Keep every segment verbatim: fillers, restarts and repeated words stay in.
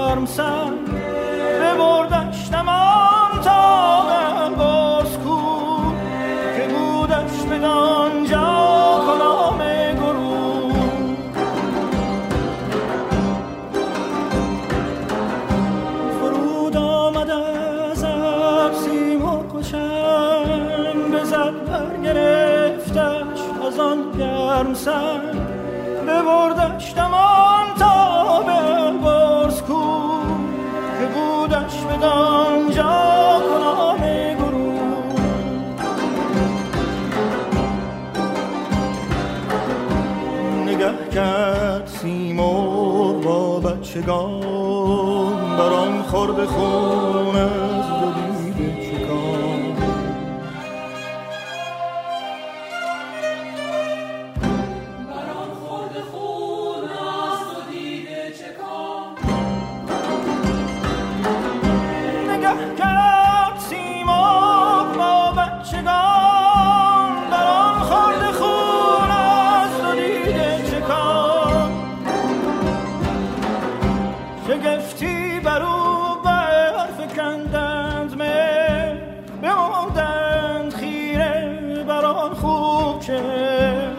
گرم سر ببردش نمان تا البرز کو که بودش بدانجا کدام گروه. فرود آمد از ابر سیمرغ و چنگ بزد برگرفتش از آن گرم سر ببردش نمان تا البرز کو که بودش بدانجا کدام گروه. نگه کرد سیمرغ با بچگان بر آن خورد خون از دو دیده چکان. شگفتی بر او برفکندند مه بماندند خیره بر آن خوب چه.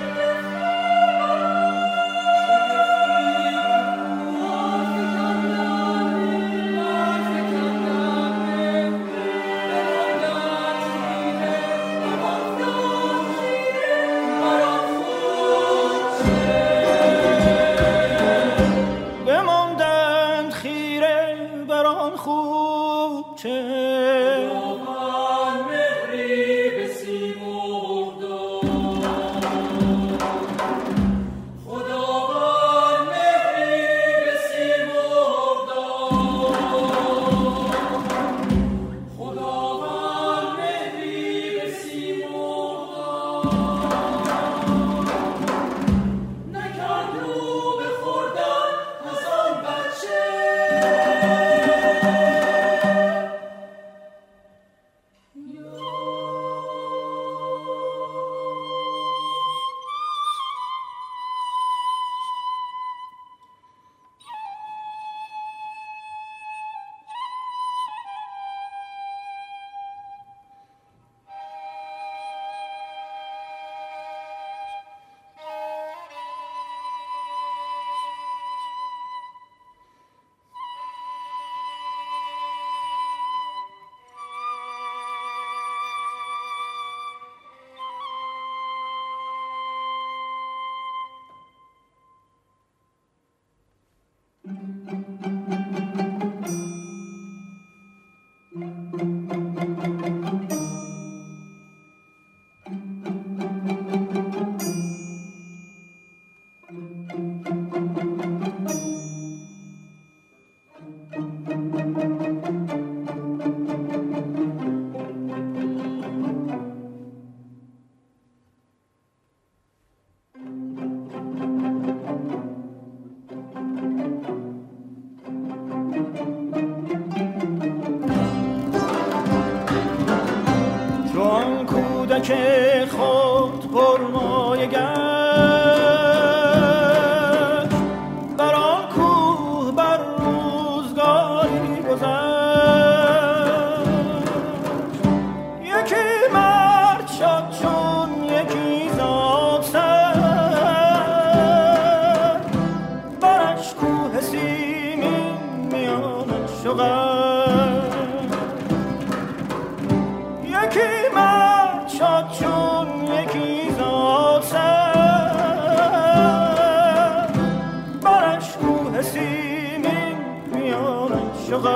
که خود پرمایه گشت بر آن کوه بر روزگاری گذشت. یکی مرد شد چون یکی زاد سر برش کوه سیمین میانش و یکی مرد شد چون یکی زاد سر برش کوه سیمین میانش و